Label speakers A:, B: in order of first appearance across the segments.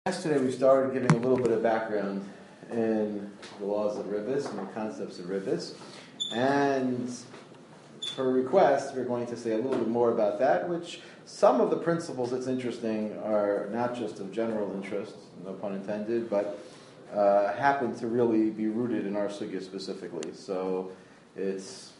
A: Yesterday we started giving a little bit of background in the laws of ribbis and the concepts of ribbis. And for request, we're going to say a little bit more about that, which some of the principles that's interesting are not just of general interest, no pun intended, but happen to really be rooted in our sugya specifically. So it's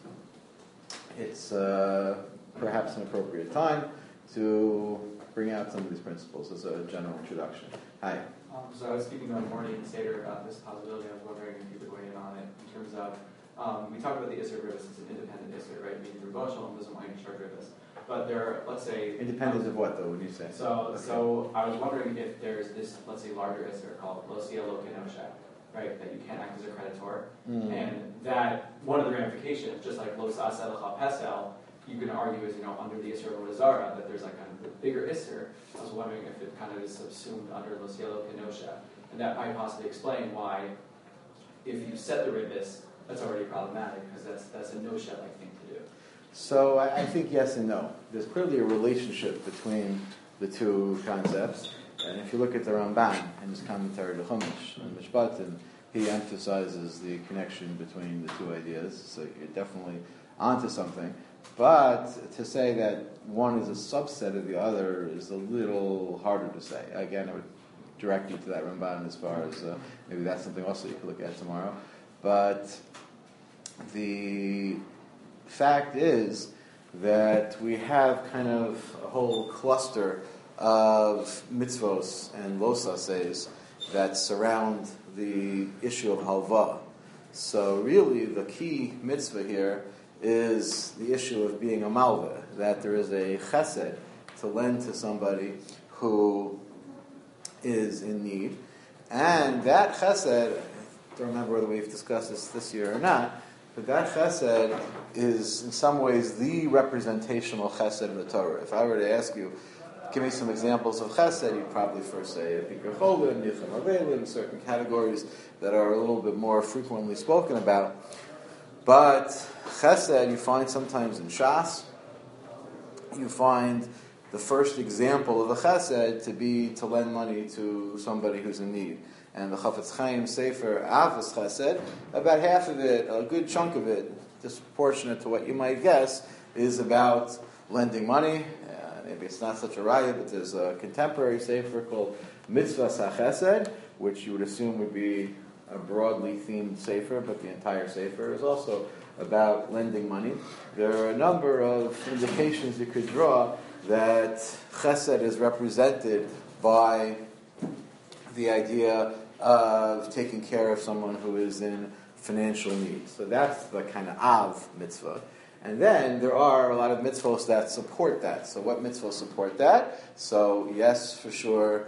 A: perhaps an appropriate time to bring out some of these principles as a general introduction. Hi.
B: So I was speaking on morning Seder about this possibility. I was wondering if you could weigh in on it in terms of, we talked about the Isser Ribbis as an independent Isser, right? Meaning Rebbe Shalom doesn't want you to charge Ribbis. But there are, let's say...
A: Independent of what, though, would you say?
B: So I was wondering if there's this, let's say, larger Isser called Lo Sia Lo Kenosha, right? That you can't act as a creditor. And that one of the ramifications, just like Lo Sa'aseh L'cha Pesel, you can argue is, under the Isser of Zara, that there's like kind of the bigger Isser. I was wondering if it kind of is subsumed under Lo Sia Lo Kenosha. And that might possibly explain why, if you set the ribbis, that's already problematic, because that's a no-shed-like thing to do.
A: So I think yes and no. There's clearly a relationship between the two concepts. And if you look at the Ramban in his commentary to Chumash and Mishpatim, he emphasizes the connection between the two ideas. So you're definitely onto something. But to say that one is a subset of the other is a little harder to say. Again, I would direct you to that Ramban as far as maybe that's something also you could look at tomorrow. But the fact is that we have kind of a whole cluster of mitzvos and losases that surround the issue of halva. So really the key mitzvah here is the issue of being a malva, that there is a chesed to lend to somebody who is in need. And that chesed, I don't remember whether we've discussed this year or not, but that chesed is in some ways the representational chesed of the Torah. If I were to ask you, give me some examples of chesed, you'd probably first say Bikur Cholim, Yichum Avelim, certain categories that are a little bit more frequently spoken about. But chesed you find sometimes in Shas. You find the first example of a chesed to be to lend money to somebody who's in need. And the Chafetz Chaim Sefer Avos Chesed, about half of it, a good chunk of it, disproportionate to what you might guess, is about lending money. Maybe it's not such a riot, but there's a contemporary Sefer called Mitzvahs HaChesed, which you would assume would be a broadly themed Sefer, but the entire Sefer is also about lending money. There are a number of indications you could draw that Chesed is represented by the idea of taking care of someone who is in financial need. So that's the kind of Av mitzvah. And then there are a lot of mitzvahs that support that. So what mitzvahs support that? So yes, for sure,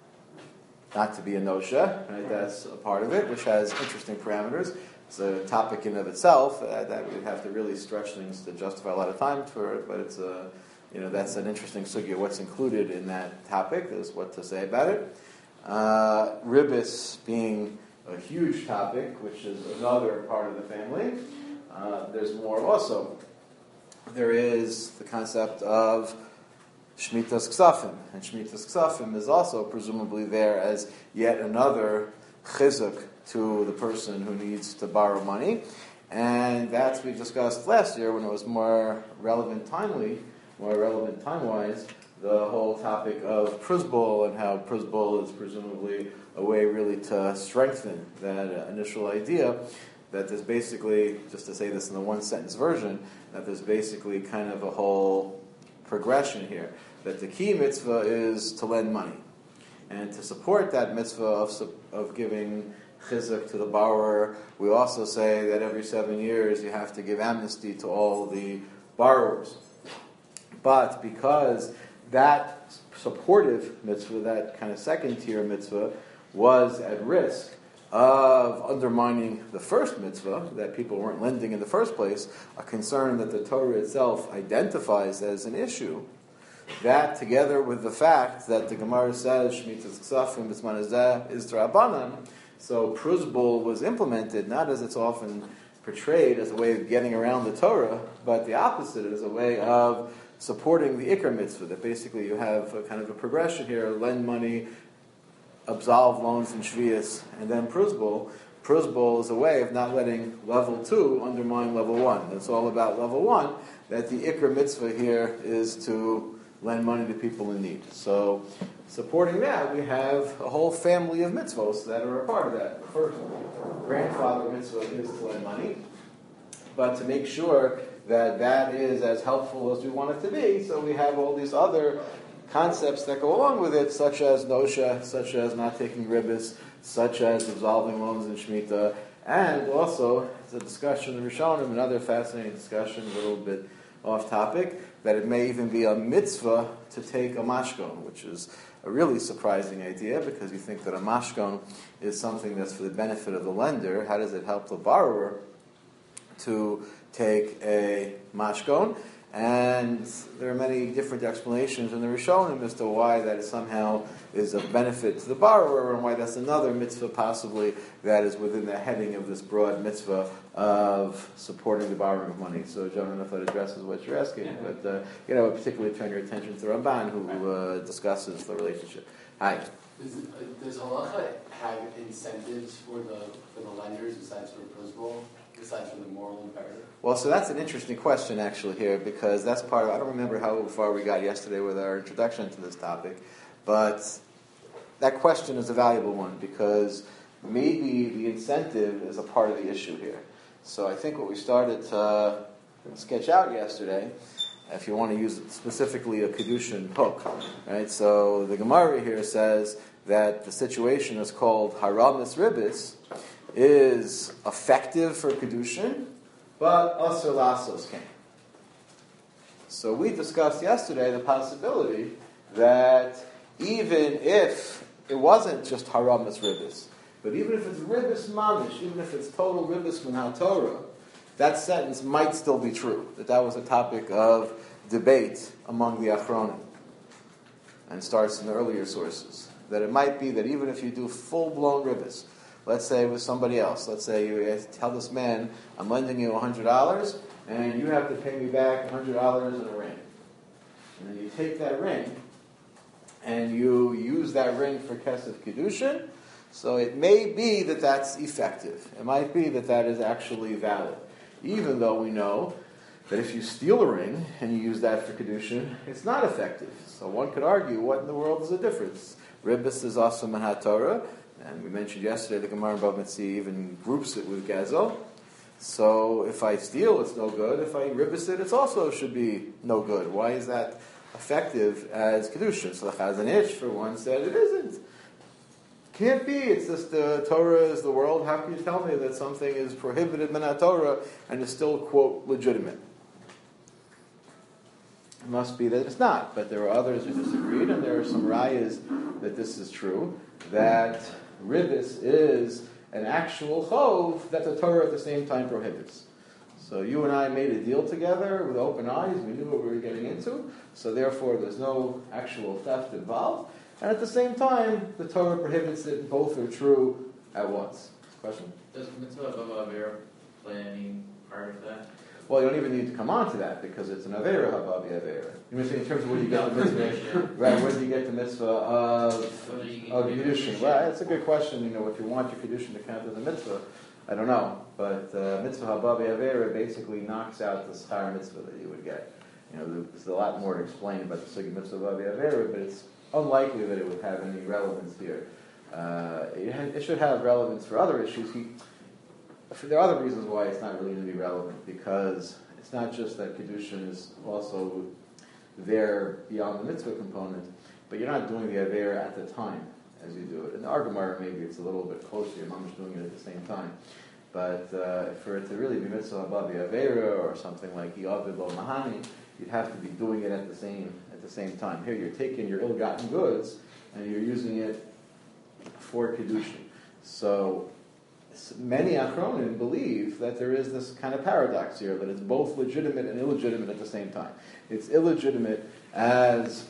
A: not to be a nosha, right? That's a part of it, which has interesting parameters. It's a topic in of itself that we'd have to really stretch things to justify a lot of time for it, but it's that's an interesting sugya. What's included in that topic is what to say about it. Ribbis being a huge topic, which is another part of the family. There's more also. There is the concept of Shmitas Ksafim, and Shmitas Ksafim is also presumably there as yet another chizuk to the person who needs to borrow money. And that's we discussed last year when it was more relevant time-wise, the whole topic of Pruzbul and how Pruzbul is presumably a way really to strengthen that initial idea that there's basically, just to say this in the one-sentence version, that there's basically kind of a whole progression here. That the key mitzvah is to lend money. And to support that mitzvah of giving chizuk to the borrower, we also say that every 7 years you have to give amnesty to all the borrowers. But because that supportive mitzvah, that kind of second-tier mitzvah, was at risk of undermining the first mitzvah, that people weren't lending in the first place, a concern that the Torah itself identifies as an issue, that together with the fact that the Gemara says, Shmitas Ksafim B'zman Hazeh is D'Rabbanan, so Pruzbul was implemented not as it's often portrayed as a way of getting around the Torah, but the opposite, as a way of supporting the Ikar mitzvah, that basically you have a kind of a progression here, lend money, absolve loans in Shvius and then Pruzbul. Pruzbul is a way of not letting level 2 undermine level 1. It's all about level 1, that the Ikra mitzvah here is to lend money to people in need. So, supporting that, we have a whole family of mitzvahs that are a part of that. The first grandfather mitzvah is to lend money, but to make sure that that is as helpful as we want it to be, so we have all these other concepts that go along with it, such as nosha, such as not taking ribbis, such as absolving loans in Shemitah, and also, it's a discussion in Rishonim, another fascinating discussion, a little bit off topic, that it may even be a mitzvah to take a mashkon, which is a really surprising idea, because you think that a mashkon is something that's for the benefit of the lender. How does it help the borrower to take a mashkon? And there are many different explanations in the Rishonim as to why that is somehow is of benefit to the borrower, and why that's another mitzvah possibly that is within the heading of this broad mitzvah of supporting the borrowing of money. So, John, I don't know if that addresses what you're asking, but particularly turn your attention to Ramban, who discusses the relationship. Hi.
C: Does halacha have incentives for the lenders besides for principal, besides for the moral imperative?
A: Well, so that's an interesting question actually here, because that's part of, I don't remember how far we got yesterday with our introduction to this topic, but that question is a valuable one, because maybe the incentive is a part of the issue here. So I think what we started to sketch out yesterday, if you want to use specifically a Kedushin hook, right? So the Gemara here says that the situation is called Haramis Ribis, is effective for Kedushin, but Asr Lasos came. So we discussed yesterday the possibility that even if it wasn't just Haramis Ribis, but even if it's Ribis Mamish, even if it's total Ribis Min HaTorah, that sentence might still be true. That was a topic of debate among the Achronim, and starts in the earlier sources. That it might be that even if you do full-blown Ribis, let's say with somebody else, let's say you tell this man, I'm lending you $100, and you have to pay me back $100 in a ring. And then you take that ring, and you use that ring for Kesef Kedushin, so it may be that that's effective. It might be that that is actually valid. Even though we know that if you steal a ring and you use that for Kedushin, it's not effective. So one could argue, what in the world is the difference? Ribis is also Min HaTorah, and we mentioned yesterday the Gemara in Bava Metzia even groups it with Gazel. So if I steal, it's no good. If I ribis it, it also should be no good. Why is that effective as Kedushin? So the Chazon Ish, for one, said it isn't. Can't be. It's just the Torah is the world. How can you tell me that something is prohibited Min HaTorah and is still, quote, legitimate? It must be that it's not. But there are others who disagreed, and there are some rayas that this is true, that ribis is an actual chov that the Torah at the same time prohibits. So you and I made a deal together with open eyes. We knew what we were getting into. So therefore, there's no actual theft involved. And at the same time, the Torah prohibits it. Both are true at once. Question?
D: Does mitzvah bava avera play any part of that?
A: Well, you don't even need to come on to that, because it's an avera hababi avera. You mean in terms of where you get the mitzvah, right? Where do you get the mitzvah of Kedushin? Well, that's a good question. If you want your Kedushin to count as a mitzvah, I don't know. But mitzvah hababi avera basically knocks out the schar mitzvah that you would get. There's a lot more to explain about the sugi mitzvah hababi avera, but it's unlikely that it would have any relevance here. It should have relevance for other issues. There are other reasons why it's not really going to be relevant, because it's not just that Kedushin is also there beyond the mitzvah component, but you're not doing the Avera at the time as you do it. In the Argamar, maybe it's a little bit closer, your mom's doing it at the same time. But for it to really be mitzvah hababi Avera or something like Yavid Lo Mahani, you'd have to be doing it at the same time. Here you're taking your ill-gotten goods and you're using it for Kedushin. So many Achronim believe that there is this kind of paradox here, that it's both legitimate and illegitimate at the same time. It's illegitimate as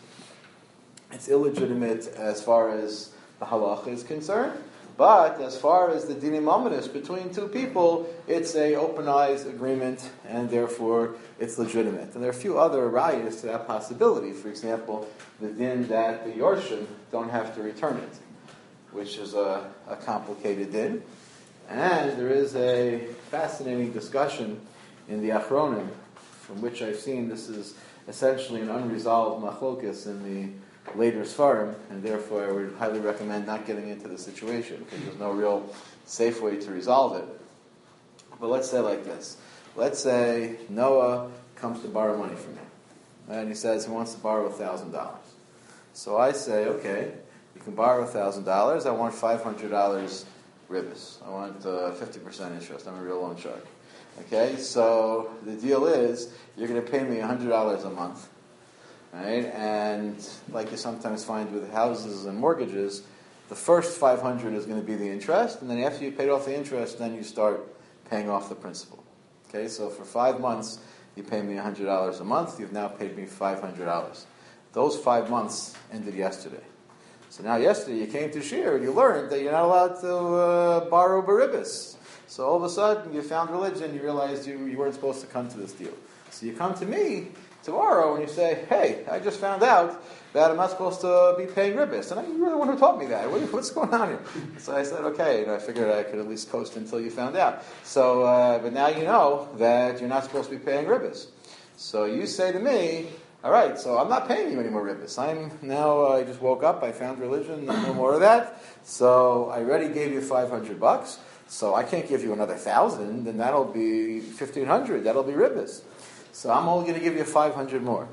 A: far as the halacha is concerned, but as far as the dinim amadis between two people, it's a open eyes agreement, and therefore it's legitimate. And there are a few other rayas to that possibility. For example, the din that the Yorshim don't have to return it, which is a complicated din. And there is a fascinating discussion in the Achronim, from which I've seen this is essentially an unresolved machlokes in the later Sfarim, and therefore I would highly recommend not getting into the situation, because there's no real safe way to resolve it. But let's say like this. Let's say Noah comes to borrow money from me, and he says he wants to borrow $1,000. So I say, okay, you can borrow $1,000. I want $500 ribis. I want 50% interest. I'm a real loan shark. Okay, so the deal is you're going to pay me $100 a month, right? And like you sometimes find with houses and mortgages, the first $500 is going to be the interest, and then after you paid off the interest, then you start paying off the principal. Okay, so for 5 months, you pay me $100 a month. You've now paid me $500. Those 5 months ended yesterday. So now yesterday you came to Shir and you learned that you're not allowed to borrow baribis. So all of a sudden you found religion, you realized you weren't supposed to come to this deal. So you come to me tomorrow and you say, hey, I just found out that I'm not supposed to be paying ribis. And you were the one who taught me that. What's going on here? So I said, okay, I figured I could at least coast until you found out. So, but now you know that you're not supposed to be paying ribis. So you say to me, all right, so I'm not paying you any more ribis. I just woke up, I found religion, no more of that. So I already gave you $500. So I can't give you another 1,000, then that'll be 1,500. That'll be ribis. So I'm only going to give you 500 more.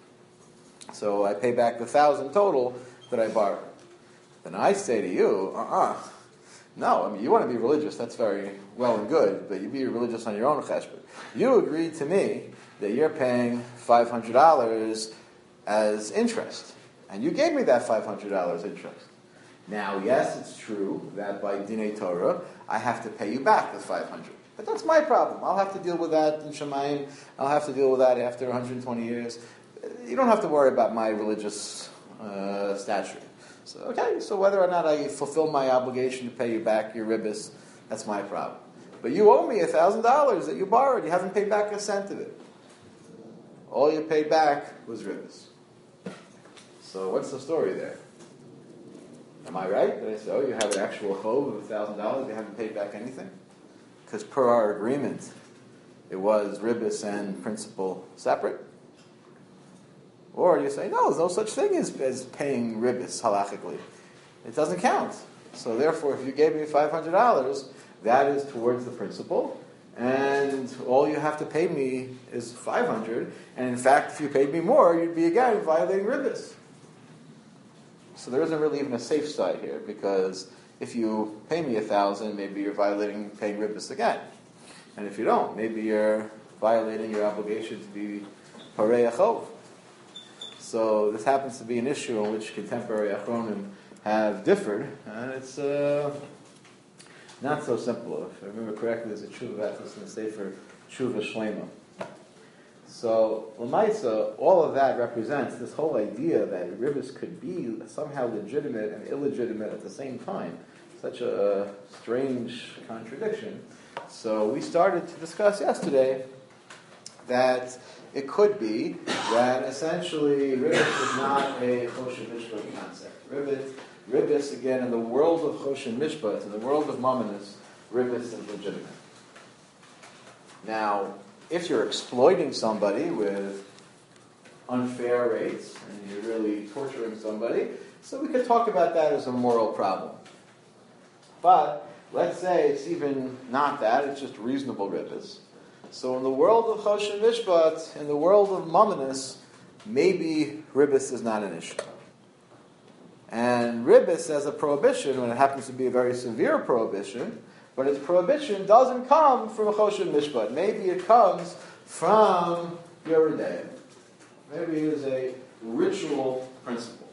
A: So I pay back the 1,000 total that I borrowed. Then I say to you, no, I mean, you want to be religious, that's very well and good, but you be religious on your own cheshbon. You agreed to me that you're paying $500 as interest. And you gave me that $500 interest. Now, yes, it's true that by Dinei Torah, I have to pay you back the $500. But that's my problem. I'll have to deal with that in Shemayim. I'll have to deal with that after 120 years. You don't have to worry about my religious stature. So, okay, so whether or not I fulfill my obligation to pay you back your ribis, that's my problem. But you owe me $1,000 that you borrowed. You haven't paid back a cent of it. All you paid back was ribis. So what's the story there? Am I right? Did I say, you have an actual chov of $1,000, you haven't paid back anything? Because per our agreement, it was ribis and principal separate. Or you say, no, there's no such thing as paying ribis halachically. It doesn't count. So therefore, if you gave me $500, that is towards the principal, and all you have to pay me is $500. And in fact, if you paid me more, you'd be again violating ribis. So there isn't really even a safe side here, because if you pay me $1,000, maybe you're violating paying ribis again. And if you don't, maybe you're violating your obligation to be parei achov. So this happens to be an issue on which contemporary achronim have differed, and it's not so simple. If I remember correctly, there's a tshuva ethos in the Sefer Tshuva Shlema. So, L'maisa, all of that represents this whole idea that ribis could be somehow legitimate and illegitimate at the same time. Such a strange contradiction. So we started to discuss yesterday that it could be that essentially ribis is not a Choshen Mishpat concept. Ribis, again, in the world of Choshen Mishpat, in the world of Mamonos, ribis is legitimate. Now, if you're exploiting somebody with unfair rates, and you're really torturing somebody, so we could talk about that as a moral problem. But let's say it's even not that, it's just reasonable ribis. So in the world of Choshen Mishpat, in the world of Mamonos, maybe ribis is not an issue. And ribis as a prohibition, when it happens to be a very severe prohibition, but its prohibition doesn't come from a Choshen Mishpat. Maybe it comes from Yeridei. Maybe it is a ritual principle.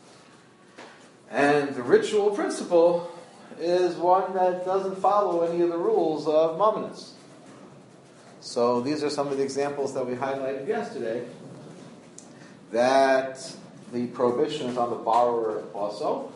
A: And the ritual principle is one that doesn't follow any of the rules of Mamonos. So these are some of the examples that we highlighted yesterday, that the prohibition is on the borrower also,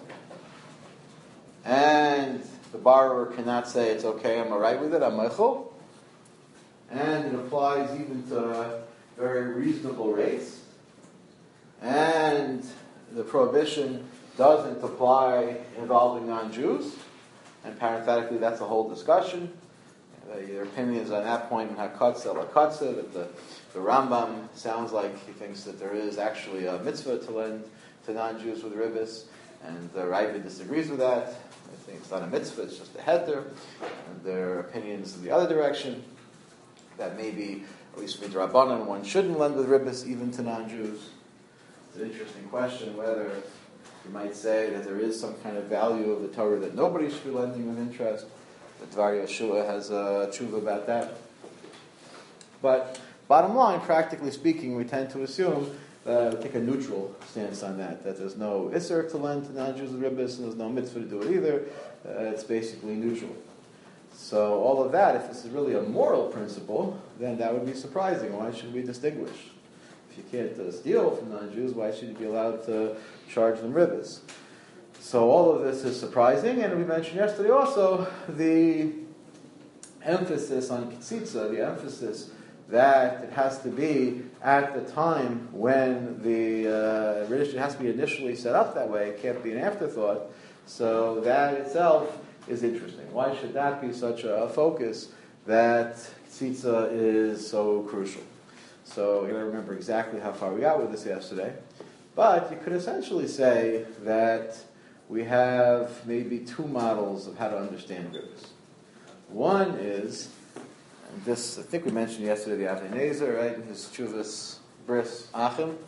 A: and the borrower cannot say, it's okay, I'm alright with it, I'm meichel, and it applies even to very reasonable rates, and the prohibition doesn't apply involving non-Jews, and parenthetically that's a whole discussion. Your opinions on that point in Hakatza Lakatza, that the Rambam sounds like he thinks that there is actually a mitzvah to lend to non-Jews with ribbis, and the Ravid disagrees with that. I think it's not a mitzvah, it's just a heter. And their opinions in the other direction, that maybe, at least midrabanan, one shouldn't lend with ribbis even to non-Jews. It's an interesting question whether you might say that there is some kind of value of the Torah that nobody should be lending with interest. The Dvar Yeshua has a tshuva about that. But bottom line, practically speaking, we tend to assume take a neutral stance on that there's no isser to lend to non-Jews with ribbis, and there's no mitzvah to do it either. It's basically neutral. So all of that, if this is really a moral principle, then that would be surprising. Why should we distinguish? If you can't steal from non-Jews, why should you be allowed to charge them ribbis? So all of this is surprising, and we mentioned yesterday also the emphasis on Ketzitza, the emphasis that it has to be at the time when it has to be initially set up that way. It can't be an afterthought. So that itself is interesting. Why should that be such a focus that Ketzitza is so crucial? So I don't remember exactly how far we got with this yesterday, but you could essentially say that we have maybe two models of how to understand ribbis. One is, and this I think we mentioned yesterday, the Avnei Nezer, right, in his Tshuvas Bris Achim,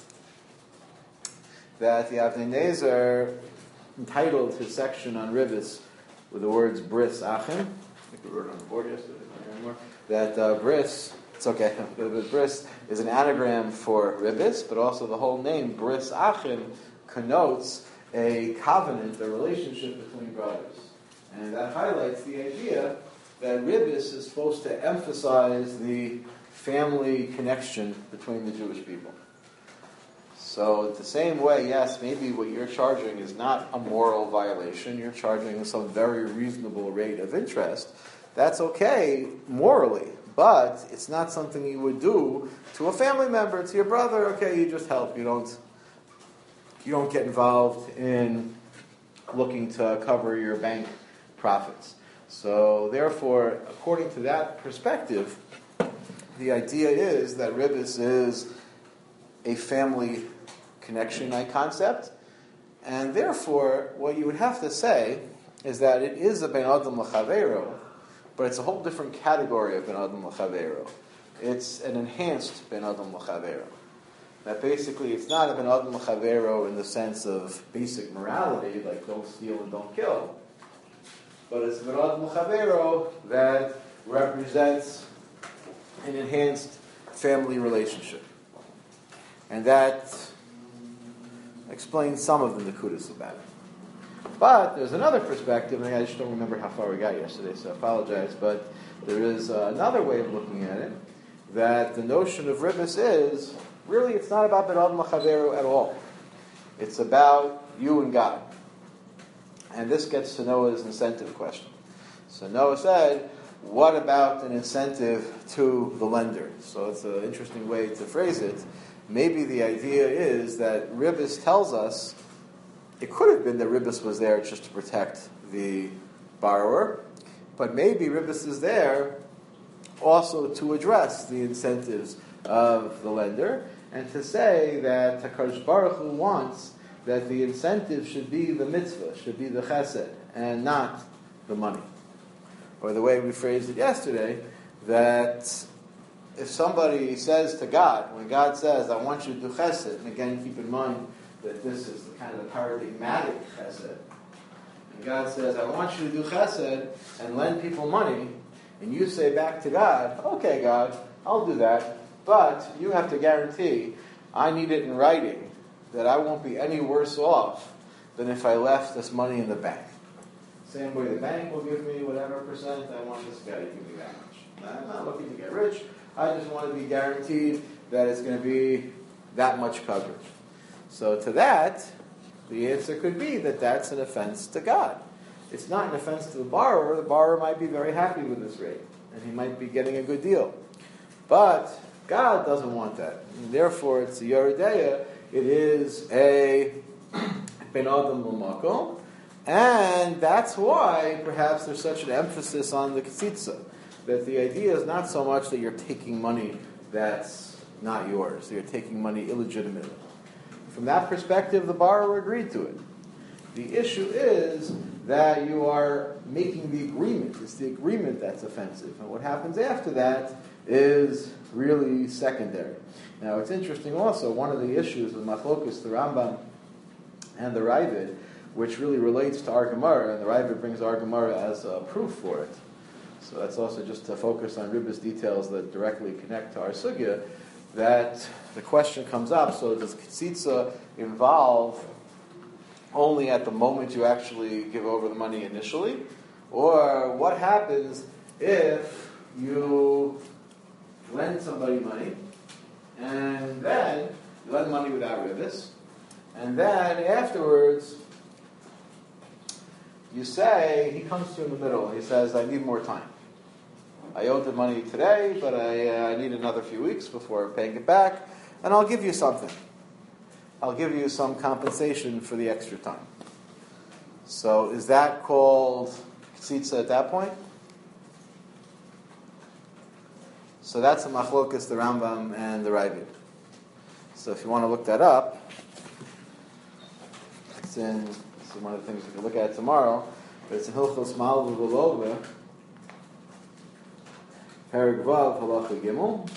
A: that the Avnei Nezer entitled his section on ribbis with the words Bris Achim. I think we wrote it on the board yesterday, not anymore. That Bris, it's okay, but Bris is an anagram for ribbis, but also the whole name Bris Achim connotes a covenant, a relationship between brothers. And that highlights the idea that ribbis is supposed to emphasize the family connection between the Jewish people. So the same way, yes, maybe what you're charging is not a moral violation, you're charging some very reasonable rate of interest. That's okay morally, but it's not something you would do to a family member, to your brother. Okay, you just help, you don't get involved in looking to cover your bank profits. So therefore, according to that perspective, the idea is that ribbis is a family connection concept, and therefore what you would have to say is that it is a ben adam l'chaveiro, but it's a whole different category of ben adam l'chaveiro. It's an enhanced ben adam l'chaveiro. That basically it's not a ben adam l'chaveiro in the sense of basic morality, like don't steal and don't kill, but it's a ben adam l'chaveiro that represents an enhanced family relationship. And that explains some of the nekudas about it. But there's another perspective, and I just don't remember how far we got yesterday, so I apologize, but there is another way of looking at it, that the notion of ribbis is, really it's not about ben adam l'chaveiro at all. It's about you and God. And this gets to Noah's incentive question. So Noah said, what about an incentive to the lender? So it's an interesting way to phrase it. Maybe the idea is that ribbis tells us, it could have been that ribbis was there just to protect the borrower, but maybe ribbis is there also to address the incentives of the lender, and to say that HaKadosh Baruch Hu wants that the incentive should be the mitzvah, should be the chesed, and not the money. Or the way we phrased it yesterday, that if somebody says to God, when God says, I want you to do chesed, and again keep in mind that this is the kind of paradigmatic chesed, and God says, I want you to do chesed and lend people money, and you say back to God, okay God, I'll do that, but you have to guarantee, I need it in writing, that I won't be any worse off than if I left this money in the bank. Same way the bank will give me whatever percent, I want this guy to give me that much. I'm not looking to get rich, I just want to be guaranteed that it's going to be that much coverage. So to that, the answer could be that that's an offense to God. It's not an offense to the borrower might be very happy with this rate, and he might be getting a good deal. But God doesn't want that. And therefore, it's a Yeridea, it is a ben adam l'makom, and that's why perhaps there's such an emphasis on the ktsitsa, that the idea is not so much that you're taking money that's not yours, that you're taking money illegitimately. From that perspective, the borrower agreed to it. The issue is that you are making the agreement. It's the agreement that's offensive. And what happens after that is really secondary. Now, it's interesting also, one of the issues with Machlokus, the Rambam, and the Ravid, which really relates to our Gemara, and the Ravid brings our Gemara as a proof for it. So that's also just to focus on Ribbis details that directly connect to our sugya, that the question comes up, so does Ktsitsa involve only at the moment you actually give over the money initially? Or what happens if you lend somebody money, and then you lend money without Ribbis, and then afterwards you say, he comes to you in the middle, and he says, I need more time. I owed the money today, but I need another few weeks before paying it back, and I'll give you something. I'll give you some compensation for the extra time. So is that called ktsitsa at that point? So that's the machlokas, the Rambam, and the Ravid. So if you want to look that up, it's one of the things we can look at tomorrow, but it's in Hilchos Malva V'Lova, Perek Vav, Halacha Gimel.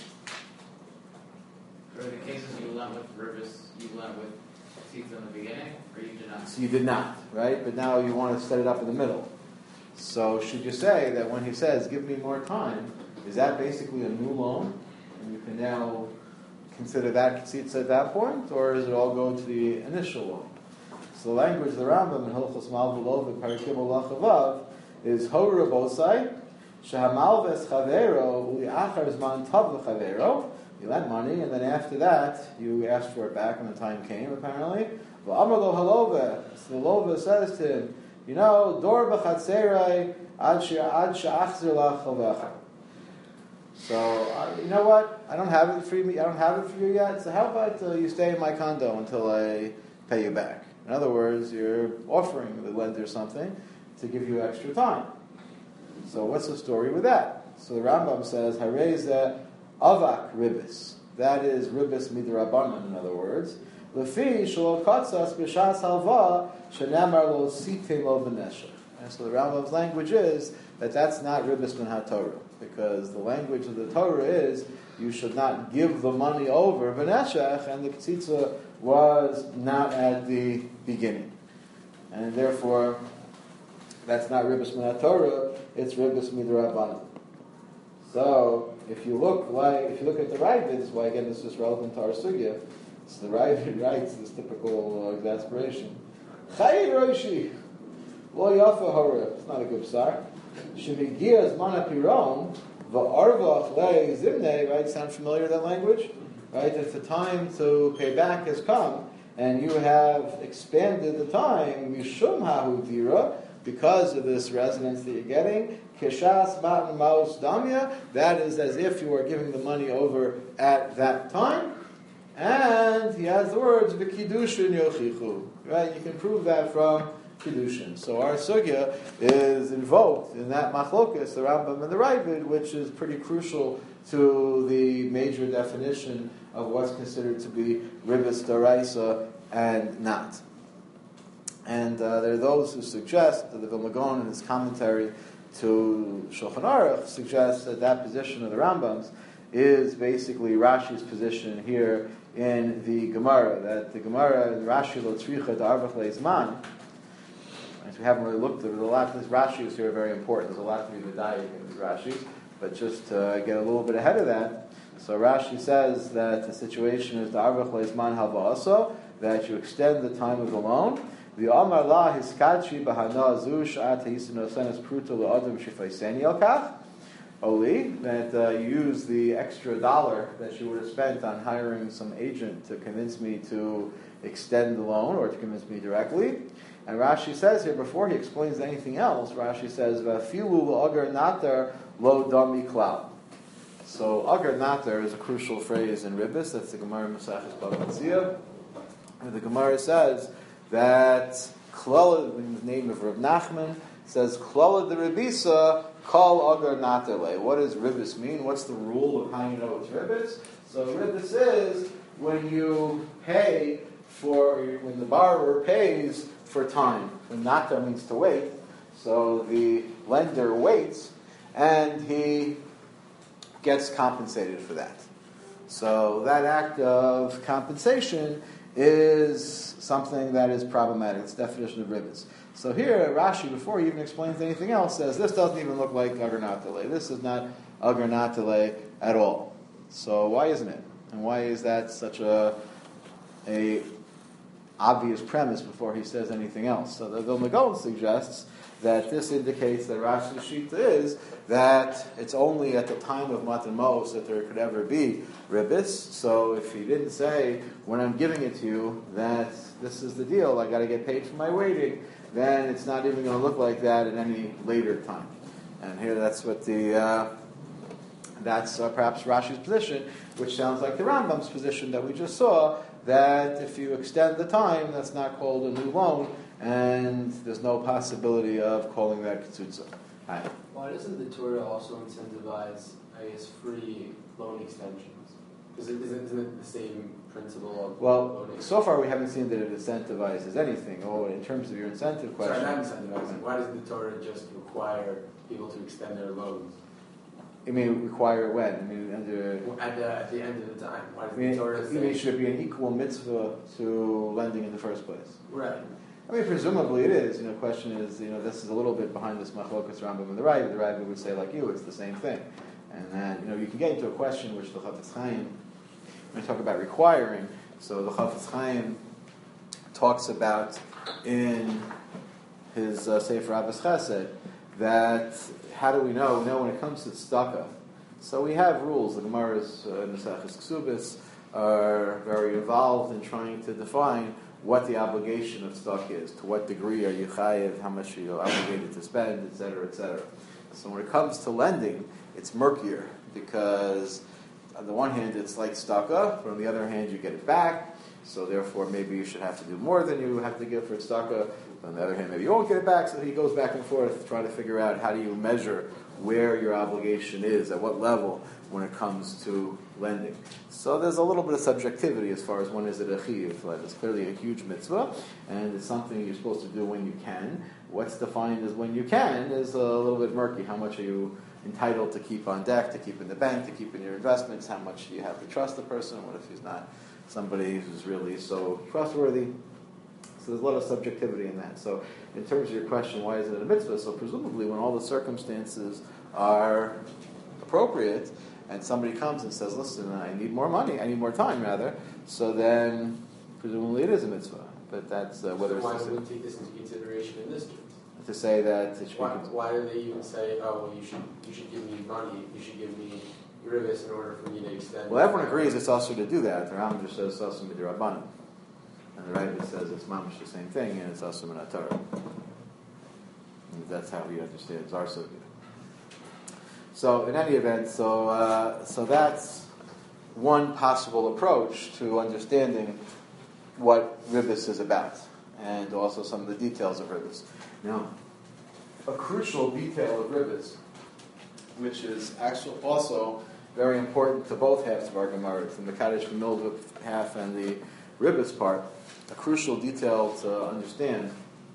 D: For the cases you lent with Ribbis, you lent with Ktsitsa in the beginning, or you did not?
A: So you did not, right? But now you want to set it up in the middle. So should you say that when he says, give me more time, is that basically a new loan? And you can now consider that Ktsitsa at that point? Or does it all go to the initial loan? So the language of the Rambam in Hilchos Malva V'Lova, Perek Gimel Halacha Vav, is Hora Bosai, Shehamalves Chavero Uliachar Zman Tav L'Chavero. You lent money, and then after that, you asked for it back when the time came, apparently. V'amar lo halova. So the lova says to him, you know, Dor b'chatzerai ad she'achzir la'chalvecha. So, you know what? I don't have it for you yet, so how about you stay in my condo until I pay you back? In other words, you're offering the lender something to give you extra time. So what's the story with that? So the Rambam says, Hareza avak ribis. That is ribis midrabanan, in other words. Lefi shelo katzas b'shas halva shenamar lo site lo v'neshech. And so the Rambam's language is that that's not ribis min haTorah, because the language of the Torah is you should not give the money over v'neshech, and the ktsitsa was not at the beginning. And therefore, that's not ribis min haTorah, it's ribis midrabanan. So, if you look at the Ravid, this is why again this is relevant to our sugya. So the Ravid writes this typical exasperation. Chayi roishi, lo yafa hora. It's not a good psar. Shemigias mana piron va'arvach le zimne. Right? Sound familiar, that language? Right? If the time to pay back has come, and you have expanded the time, mishum hahu dira, because of this residence that you're getting, keshas matan maus damya, that is as if you are giving the money over at that time. And he has the words v'kiddushin yochichu. Right? You can prove that from kiddushin. So our sugya is invoked in that machlokas, the Rambam and the Ravid, which is pretty crucial to the major definition of what's considered to be ribis daraisa and not. And there are those who suggest that the Vilna Gaon in his commentary to Shulchan Aruch suggests that that position of the Rambam's is basically Rashi's position here in the Gemara, that the Gemara in Rashi lo tzricha da'arvach le'zman. As we haven't really looked at it a lot, this Rashi is here very important. There's a lot to be medayik in these Rashis, but just to get a little bit ahead of that, so Rashi says that the situation is da'arvach le'zman halva'aso, that you extend the time of the loan. The Amar La Hiskadshi Bahana Zu Sha'at Hisino Senes Pruto L'Adam Shifaiseni Al-Kach Oli, that you use the extra $1 that you would have spent on hiring some agent to convince me to extend the loan or to convince me directly. And Rashi says here, before he explains anything else, Rashi says, Vafilu L'Agar Natar Lo Dami Klau. So Agar Natar is a crucial phrase in Ribbis. That's the Gemara Maseches Bava Metzia. And the Gemara says that Klala, in the name of Rav Nachman, says Klala the Rebisa Kal Agar Natale. What does ribis mean? What's the rule of how you know it's ribis? So ribis is when you pay when the borrower pays for time. When nata means to wait, so the lender waits and he gets compensated for that. So that act of compensation is something that is problematic. It's the definition of ribis. So here, Rashi, before he even explains anything else, says this doesn't even look like agar natale. This is not agar natale at all. So why isn't it? And why is that such a obvious premise before he says anything else? So the Vilna Gaon suggests that this indicates that Rashi's shita is that it's only at the time of Matan Mos that there could ever be ribis. So if he didn't say, when I'm giving it to you, that this is the deal, I got to get paid for my waiting, then it's not even going to look like that at any later time. And here that's what that's perhaps Rashi's position, which sounds like the Rambam's position that we just saw, that if you extend the time, that's not called a new loan, and there's no possibility of calling that Ketzutza.
C: Why doesn't the Torah also incentivize, free loan extensions? Because isn't it the same principle of loaning?
A: So far we haven't seen that it incentivizes anything. In terms of your incentive question...
C: Sorry, not incentivizing. Why doesn't the Torah just require people to extend their loans?
A: You mean require when?
C: At the end of the time. Why does the Torah say...
A: It should be an equal mitzvah to lending in the first place.
C: Right.
A: Presumably it is. The question is, this is a little bit behind this machlokas Rambam and the Raiva. The Raiva would say, like you, it's the same thing. And then, you can get into a question which the Chafetz Chaim, when we talk about requiring, so the Chafetz Chaim talks about in his Sefer Abbas Chesed, that how do we know? We know when it comes to tzedakah. So we have rules. The Gemara's Maseches Ksubis are very involved in trying to define what the obligation of tzedakah is, to what degree are you chayiv, how much are you obligated to spend, etc., etc. So when it comes to lending, it's murkier, because on the one hand it's like tzedakah, but on the other hand you get it back, so therefore maybe you should have to do more than you have to give for tzedakah. On the other hand, maybe you won't get it back, so he goes back and forth trying to figure out how do you measure where your obligation is, at what level when it comes to lending. So there's a little bit of subjectivity as far as when is it a chiyuv. It's clearly a huge mitzvah, and it's something you're supposed to do when you can. What's defined as when you can is a little bit murky. How much are you entitled to keep on deck, to keep in the bank, to keep in your investments? How much do you have to trust the person? What if he's not somebody who's really so trustworthy? So there's a lot of subjectivity in that. So in terms of your question, why is it a mitzvah? So presumably when all the circumstances are appropriate, and somebody comes and says, listen, I need more money, I need more time rather, so then presumably it is a mitzvah. But that's whether
C: why
A: it's...
C: Why would we take this into consideration in this case?
A: To say that...
C: Why do they even say, you should give me money, you should give me ribis in order for me to extend...
A: Well, everyone agrees it's also to do that. The Rambam just says it's also midirabbanan. And the Raiva says it's mamash the same thing, and it's also min Torah. That's how he understands our sugya. So in any event, so that's one possible approach to understanding what ribis is about, and also some of the details of ribis. Now, a crucial detail of ribis, which is actually also very important to both halves of our Gemara, from the Kaddish Milva half and the ribis part, a crucial detail to understand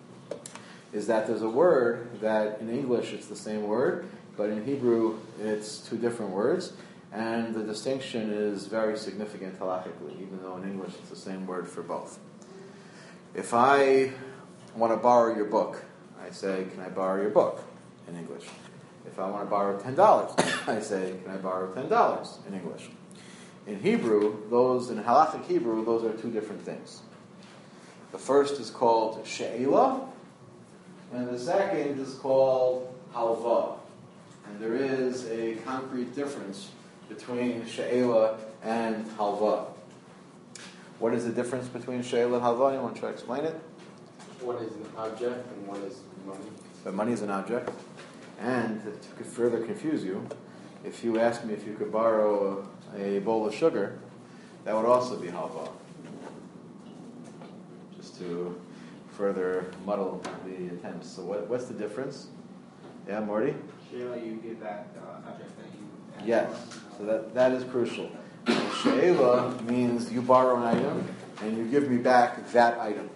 A: is that there's a word that in English it's the same word, but in Hebrew it's two different words, and the distinction is very significant halakhically, even though in English it's the same word for both. If I want to borrow your book, I say, can I borrow your book in English? If I want to borrow $10, I say, can I borrow $10 in English? In Hebrew, in halakhic Hebrew, those are two different things. The first is called she'ela, and the second is called halva. And there is a concrete difference between she'ela and halva. What is the difference between she'ela and halva? You want to try to explain it?
C: One is an object and one is money.
A: But money is an object. And to further confuse you, if you asked me if you could borrow a bowl of sugar, that would also be halva. further muddle the attempts. So what's the difference? Yeah, Marty?
E: Sheila, you give back the object that you asked
A: Yes.
E: for.
A: So that is crucial. She'ela means you borrow an item and you give me back that item.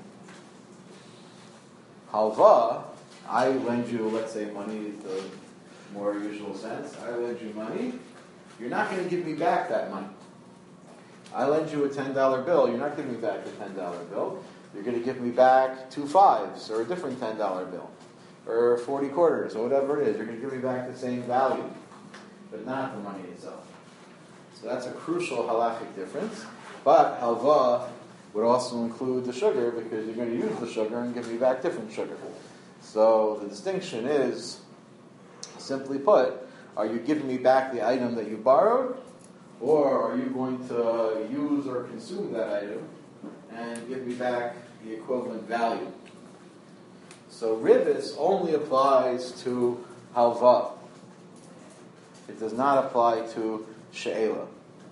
A: Halva, I lend you, let's say, money is the more usual sense. I lend you money. You're not going to give me back that money. I lend you a $10 bill. You're not giving me back the $10 bill. You're going to give me back 2 5s or a different $10 bill or 40 quarters or whatever it is. You're going to give me back the same value, but not the money itself. So that's a crucial halachic difference. But halva would also include the sugar because you're going to use the sugar and give me back different sugar. So the distinction is, simply put, are you giving me back the item that you borrowed, or are you going to use or consume that item and give me back the equivalent value? So ribis only applies to halva. It does not apply to she'ela.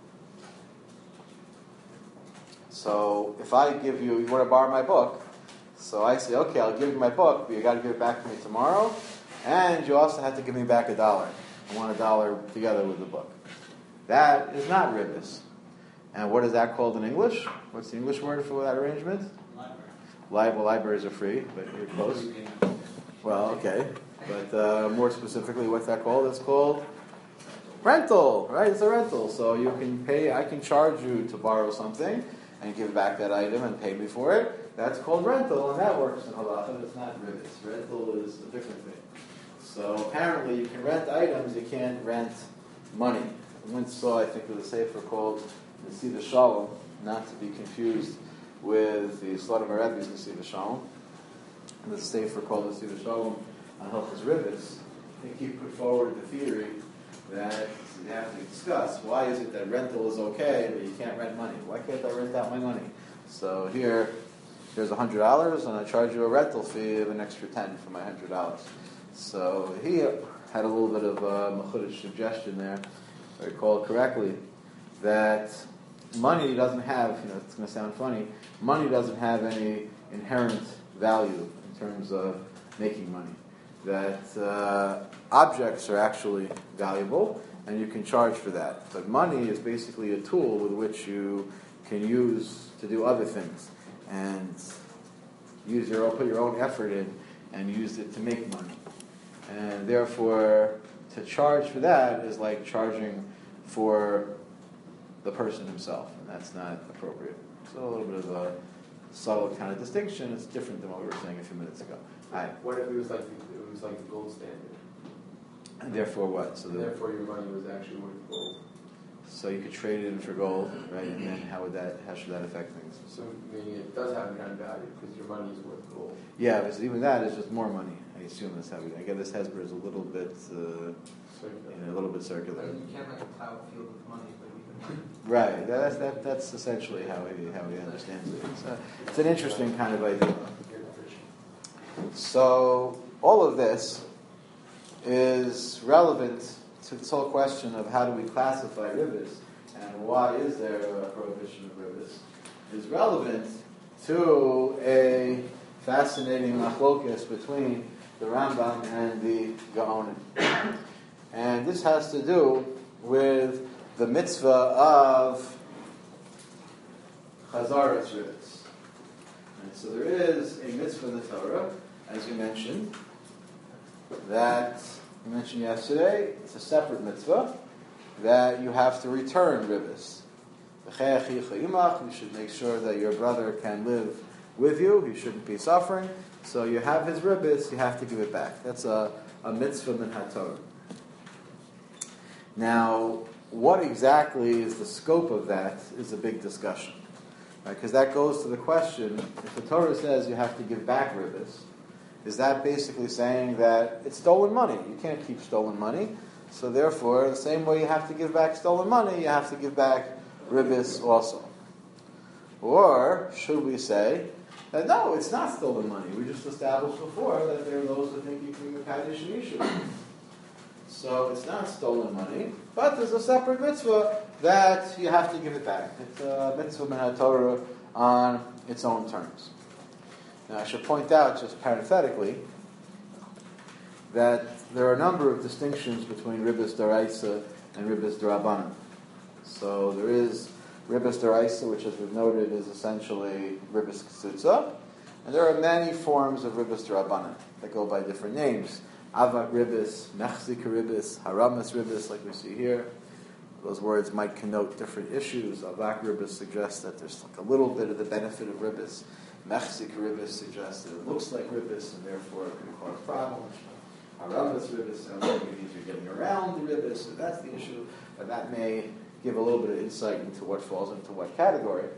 A: So if I give you want to borrow my book, so I say, okay, I'll give you my book, but you got to give it back to me tomorrow, and you also have to give me back $1. I want $1 together with the book. That is not ribis. And what is that called in English? What's the English word for that arrangement?
E: Library.
A: Libraries are free, but you're close. Well, okay. But more specifically, what's that called? It's called rental, right? It's a rental. So you can pay, I can charge you to borrow something and give back that item and pay me for it. That's called rental, and that works in halacha. It's not ribis. Rental is a different thing. So apparently you can rent items, you can't rent money. I once saw, I think it was a sefer called Nesiva Shalom, not to be confused with the Slaughter Rebbe's Nesiva Shalom. And the sefer called Nesiva Shalom on Hilchos Ribis. I think he put forward the theory that you have to discuss, why is it that rental is okay, but you can't rent money? Why can't I rent out my money? So here's $100, and I charge you a rental fee of an extra $10 for my $100. So he had a little bit of a mechudish suggestion there, if I recall correctly, that money doesn't have, it's going to sound funny, money doesn't have any inherent value in terms of making money. That objects are actually valuable, and you can charge for that. But money is basically a tool with which you can use to do other things, and put your own effort in, and use it to make money. And therefore, to charge for that is like charging for the person himself, and that's not appropriate. So a little bit of a subtle kind of distinction. It's different than what we were saying a few minutes ago.
C: What if it was like the gold standard?
A: And therefore what? So
C: therefore your money was actually worth gold.
A: So you could trade it in for gold, right? And then how should that affect things?
C: So meaning it does have a kind of value because your money is worth gold.
A: Yeah, because even that is just more money. I assume that's how I guess this Hesper is a little bit, a little bit circular.
E: You can't like plow a field with money, but you can.
A: Right. That's essentially how he understands it. It's an interesting kind of idea. So all of this is relevant to this whole question of how do we classify ribis and why is there a prohibition of ribis, is relevant to a fascinating machlokas between the Rambam and the Gaonim. And this has to do with the mitzvah of chazaras ribis. And so there is a mitzvah in the Torah, as you mentioned, that we mentioned yesterday. It's a separate mitzvah that you have to return ribis. You should make sure that your brother can live with you. He shouldn't be suffering. So you have his ribis, you have to give it back. That's a mitzvah min haTorah. Now, what exactly is the scope of that is a big discussion. Because that goes to the question, if the Torah says you have to give back ribis, is that basically saying that it's stolen money? You can't keep stolen money. So therefore, the same way you have to give back stolen money, you have to give back ribis also. Or should we say that no, it's not stolen money. We just established before that there are those who think you can give Kaddish and Yishuv. So it's not stolen money, but there's a separate mitzvah that you have to give it back. It's a mitzvah min haTorah on its own terms. Now I should point out, just parenthetically, that there are a number of distinctions between Ribbis Daraisa and Ribbis Darabanan. So there is Ribbis Daraisa, which, as we've noted, is essentially Ribbis Ksutza, and there are many forms of Ribbis Darabanan that go by different names. Avak Ribbis, Mechzik Ribbis, Haramas Ribbis, like we see here. Those words might connote different issues. Avak Ribbis suggests that there's like a little bit of the benefit of Ribbis. Mechzik Ribbis suggests that it looks like Ribbis, and therefore it can cause problems. Haramas Ribbis sounds like it means you're getting around the Ribbis, so that's the issue. And that may give a little bit of insight into what falls into what category.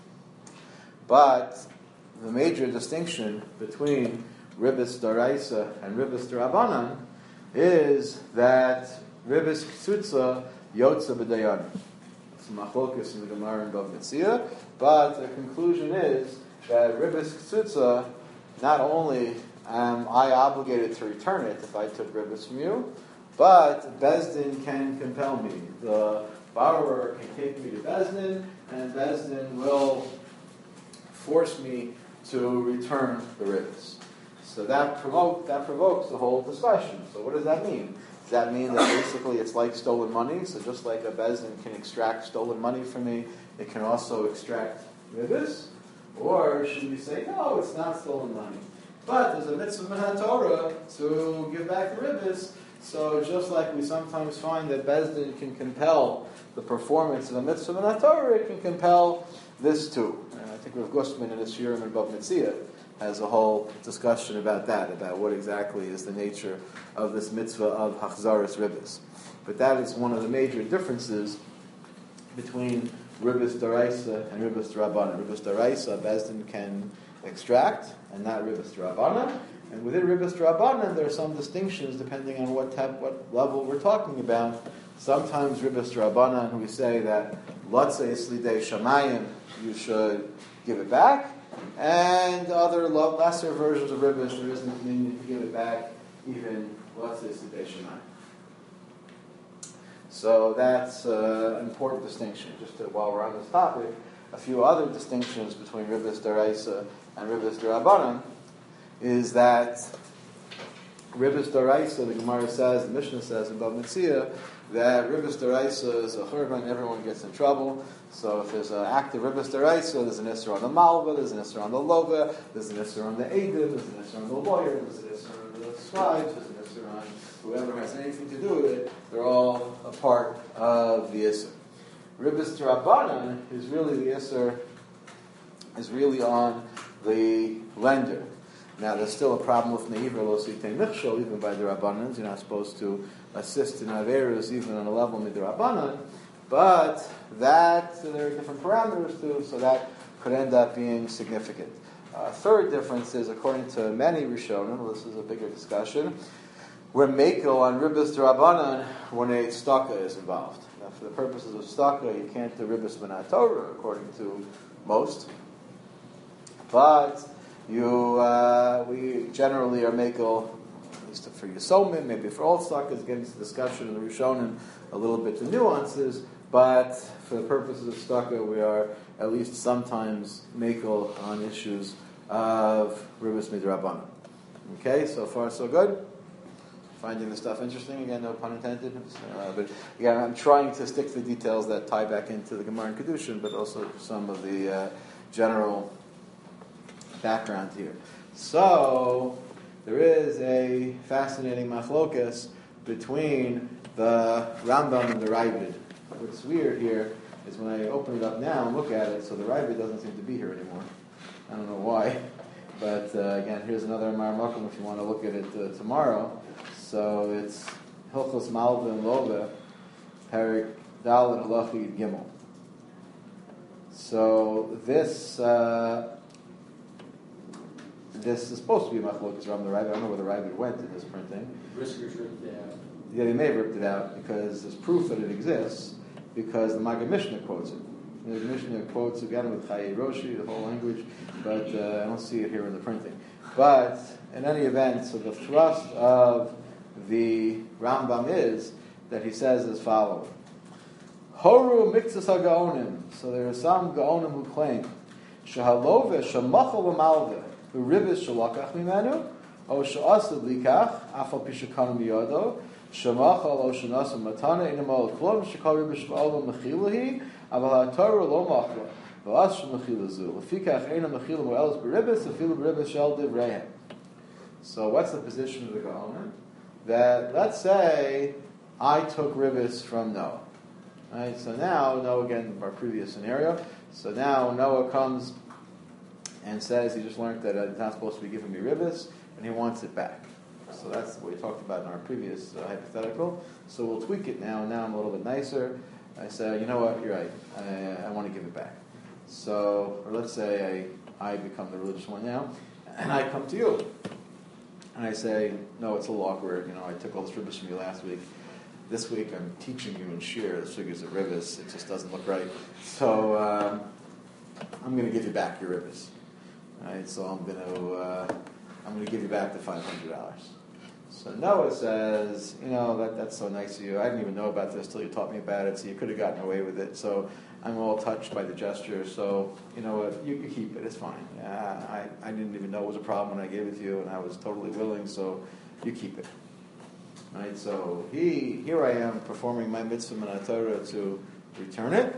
A: But the major distinction between Ribbis Daraisa and Ribbis Darabanan is that Ribbis Ksutza Yotza B'Dayan. It's a machlokus in the Gemara in Bava Metzia, but the conclusion is that Ribbis Ksutza, not only am I obligated to return it if I took Ribbis from you, but Bezdin can compel me. The borrower can take me to Bezdin, and Bezdin will force me to return the Ribbis. So that provokes the whole discussion. So what does that mean? Does that mean that basically it's like stolen money? So just like a Bezdin can extract stolen money from me, it can also extract Ribbis? Or should we say, no, it's not stolen money? But there's a mitzvah min HaTorah to give back the Ribbis. So just like we sometimes find that Bezdin can compel the performance of a mitzvah min HaTorah, it can compel this too. And I think Rav Gustman in his Shiurim in Bava Metzia has a whole discussion about that, about what exactly is the nature of this mitzvah of Hachzaras Ribbis. But that is one of the major differences between Ribbis Daraisa and Ribbis Darabanan. Ribbis Daraisa, Bezdin can extract, and not Ribbis Darabanan. And within Ribbis Darabanan, there are some distinctions depending on what level we're talking about. Sometimes Ribbis Darabanan, we say that Latzei Slidei Shamayim, you should give it back. And other lesser versions of Ribbis, there isn't meaning to give it back, even Latzei Slidei Shamayim. So that's an important distinction. While we're on this topic, a few other distinctions between Ribbis Daraisa and Ribbis Darabanan is that Ribbis Daraisa, the Gemara says, the Mishnah says in Bava Metzia, that Ribbis Daraisa is a churban, everyone gets in trouble. So if there's an act of Ribbis Daraisa, there's an isser on the malva, there's an isser on the lova, there's an isser on the eidim, there's an isser on the lawyer, there's an isser on the scribes, there's an isser on whoever has anything to do with it. They're all a part of the isser. Ribbis Darabanan is really the isser, is really on the lender. Now, there's still a problem with Ne'iver Lo Sitei Michshol, even by the Rabbanans. You're not supposed to assist in Averos even on a level with the Rabbanan. But that, there are different parameters too, so that could end up being significant. Third difference is, according to many Rishonim, this is a bigger discussion, we're Mekel on Ribbis Darabanan when a staka is involved. Now, for the purposes of staka, you can't do Ribbis min HaTorah, according to most. But we generally are Mekel, at least for Yisomim, maybe for all stakas, getting into discussion in the Rishonim, a little bit the nuances, but for the purposes of staka, we are at least sometimes Mekel on issues of Ribbis Midrabanan. Okay, so far so good? Finding the stuff interesting? Again, no pun intended. But again, I'm trying to stick to the details that tie back into the Gemara and Kedushin, but also some of the general background here. So, there is a fascinating machlokas between the Rambam and the Ravid. What's weird here is when I open it up now and look at it, so the Ravid doesn't seem to be here anymore. I don't know why. But again, here's another Mar Makom if you want to look at it tomorrow. So it's Hilchos Malva and Lova, Perik Dalet Halachi Gimel. So this is supposed to be Machlokas Ram the Ravid. I don't know where the Ravid went in this printing.
C: Briskers ripped it out.
A: Yeah, they may have ripped it out because there's proof that it exists, because the Maggid Mishnah quotes it. The Maggid Mishnah quotes again with Chayi Roshi, the whole language, but I don't see it here in the printing. But in any event, so the thrust of the Rambam is that he says as follows: Horu Miktzas HaGaonim. So there are some Gaonim who claim Shehalove Shemachal V'Malve Ribis shalakach mimenu, o she'asad likach, afal pishakanu miyado, shemachal o shenasa matana inamal klom shekal ribis shma'olam mechilahi, aval ha'torah lo machla, v'as shemechila zu, lefikach eina mechila mo'elis beribis, afilu beribis shal divreihem. So what's the position of the Gaonim? That, let's say, I took ribis from Noah. Right, so now, Noah, again, our previous scenario, so now Noah comes and says he just learned that he's not supposed to be giving me ribis, and he wants it back. So that's what we talked about in our previous hypothetical. So we'll tweak it now. Now I'm a little bit nicer. I say, you know what, you're right. I want to give it back. So, or let's say I become the religious one now, and I come to you. And I say, no, it's a little awkward. I took all this ribis from you last week. This week I'm teaching you in Shir the sugars of ribis. It just doesn't look right. So I'm going to give you back your ribis. All right, so I'm going to give you back the $500. So Noah says, that's so nice of you. I didn't even know about this till you taught me about it, so you could have gotten away with it. So I'm all touched by the gesture. So you know what, you keep it. It's fine. I didn't even know it was a problem when I gave it to you, and I was totally willing. So you keep it. Right, so here I am performing my mitzvah min Torah to return it,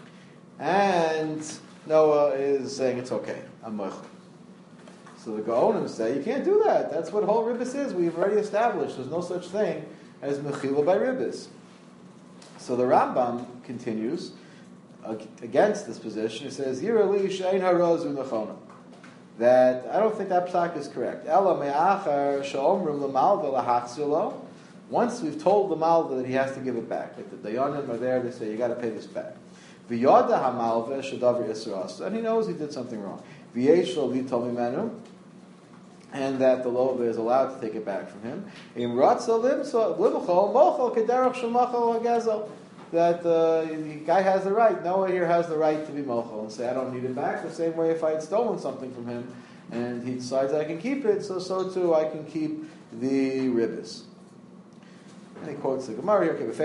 A: and Noah is saying it's okay. I'm mochel. So the Gaonim say you can't do that. That's what whole ribis is. We've already established there's no such thing as mechila by ribis. So the Rambam continues against this position. He says Yirali shein harazu nachona. That I don't think that psak is correct. Ela me'achar she'omrim l'malva lahachzilo. Once we've told the malva that he has to give it back, like the dayanim are there, they say, you got to pay this back. V'yada ha-malva shedavar yisras, and he knows he did something wrong. V'yesh lo litol mimenu, and that the lova is allowed to take it back from him. Im ratza limchol mochol kederach shemachol hagezel, that the guy has the right, Noah here has the right to be mochol, and say, I don't need it back, the same way if I had stolen something from him, and he decides I can keep it, so too I can keep the ribis. And he quotes the Gemara here, okay,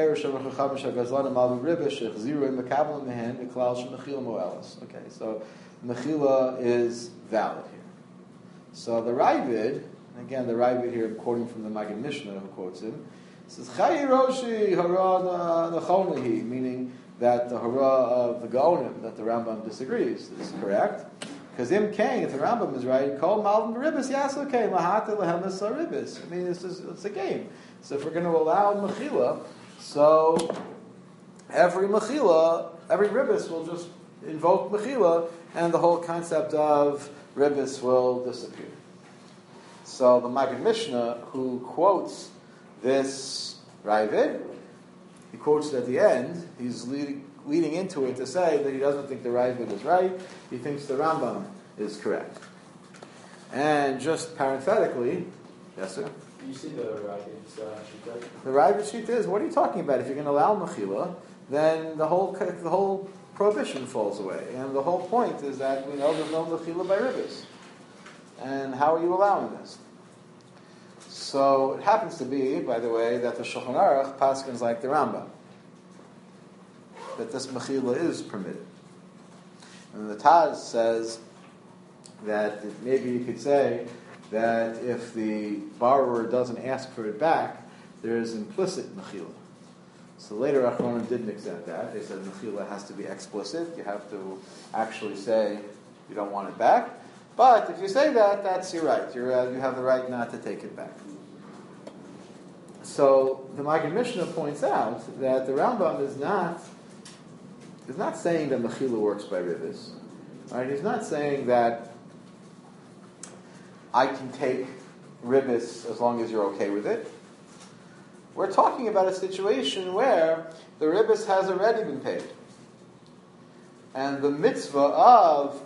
A: so Mechila is valid here. So the Ravid, again the Ravid here, I'm quoting from the Maggid Mishnah who quotes him, says, Chayi Roshi Hara Nachonahi, meaning that the Hara of the Gaonim, that the Rambam disagrees, is correct. Because Im Kang, if the Rambam is right, called Malvin Ribis, yes, okay, Mahata Lehemis Ribis. I mean, it's a game. So if we're going to allow Mechila, so every Mechila, every Ribis will just invoke Mechila, and the whole concept of Ribis will disappear. So the Maggid Mishnah, who quotes this Ravid, he quotes it at the end, he's leading into it to say that he doesn't think the Ravid is right, he thinks the Rambam is correct. And just parenthetically, yes sir?
C: You see the Ravid's Shita?
A: The Ravid Shita is, what are you talking about? If you're going to allow Mechila, then the whole prohibition falls away. And the whole point is that we know there's no Mechila by Ribis. And how are you allowing this? So it happens to be, by the way, that the Shulchan Aruch paskins like the Rambam, that this Mechila is permitted. And the Taz says that maybe you could say that if the borrower doesn't ask for it back, there is implicit Mechila. So later Achronim didn't accept that. They said Mechila has to be explicit. You have to actually say you don't want it back. But if you say that, that's your right. You have the right not to take it back. So the Maggid Mishnah points out that the Rambam is not saying that Mechila works by Ribis. Right? He's not saying that I can take Ribis as long as you're okay with it. We're talking about a situation where the Ribis has already been paid. And the mitzvah of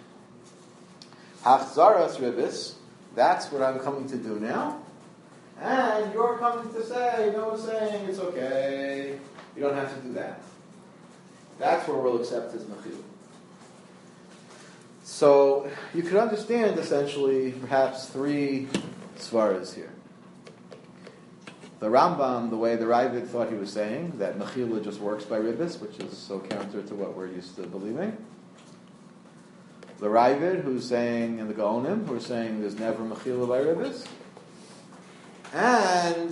A: Hachzaras Ribis, that's what I'm coming to do now. And you're coming to say, saying it's okay, you don't have to do that. That's where we'll accept his Mechila. So you could understand essentially perhaps three svaras here. The Rambam, the way the Ravid thought he was saying, that Mechila just works by Ribis, which is so counter to what we're used to believing. the Ravid, who's saying, and the Gaonim, who are saying there's never Mechila by Ribbis, and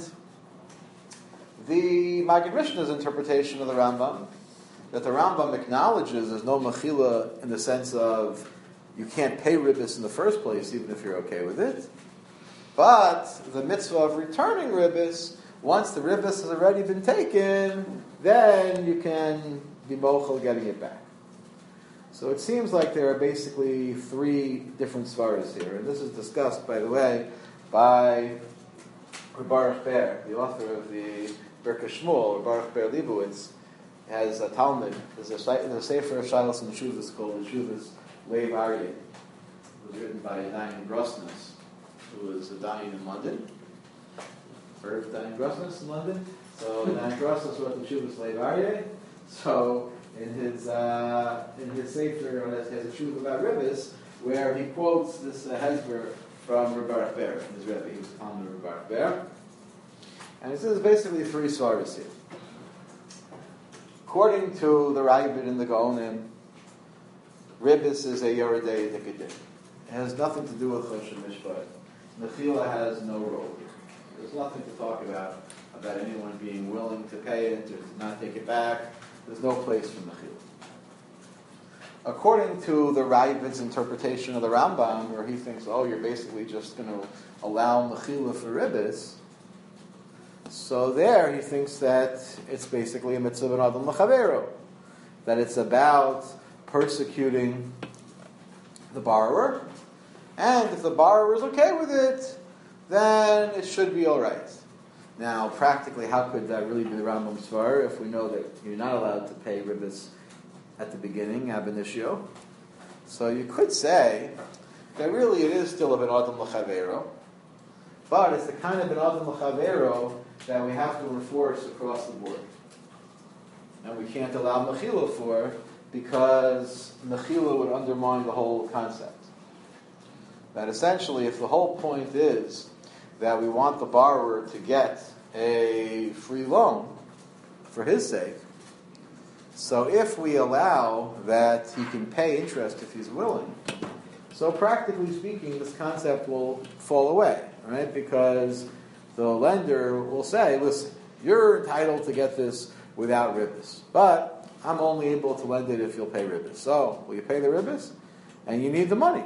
A: the Maggid Mishnah's interpretation of the Rambam, that the Rambam acknowledges there's no Mechila in the sense of you can't pay Ribbis in the first place, even if you're okay with it. But the mitzvah of returning Ribbis, once the Ribbis has already been taken, then you can be mochel getting it back. So it seems like there are basically three different svaras here. And this is discussed, by the way, by Baruch Ber, the author of the Birka Shmuel, Baruch Ber Leibowitz, has a Talmud. There's a Sefer of Shilas and Shuvas called the Shuvas Lev Aryeh. It was written by Dayan Grossness, who was a Dayan in London. Heard of Dayan Grossness in London? So Dayan Grossness wrote the Shuvas Lev Aryeh. So in his Sefer, he has a Shuv about Ribbis, where he quotes this Hezber from Baruch Ber, his Rebbe. He was the Talmud of Baruch Ber. And it says basically three svaras here. According to the Ravid and the Gaonim, Ribbis is a Yeridei Dikadin. It has nothing to do with Choshen Mishpat. Mechila has no role here. There's nothing to talk about anyone being willing to pay it, to not take it back. There's no place for Mechila. According to the Ravid's interpretation of the Rambam, where he thinks, you're basically just going to allow Mechila for Ribbis, so there he thinks that it's basically a mitzvah ben adam l'chavero, that it's about persecuting the borrower, and if the borrower is okay with it, then it should be all right. Now, practically, how could that really be the Rambam's svar if we know that you're not allowed to pay ribbis at the beginning, ab initio? So you could say that really it is still a ben adam l'chavero, but it's the kind of ben adam l'chavero that we have to enforce across the board. And we can't allow mechila for, because mechila would undermine the whole concept. That essentially, if the whole point is that we want the borrower to get a free loan for his sake, so if we allow that he can pay interest if he's willing, so practically speaking, this concept will fall away, right? Because the lender will say, listen, you're entitled to get this without ribbis, but I'm only able to lend it if you'll pay ribbis. So, will you pay the ribbis? And you need the money.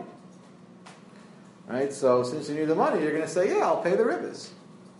A: Right? So, since you need the money, you're going to say, yeah, I'll pay the ribbis.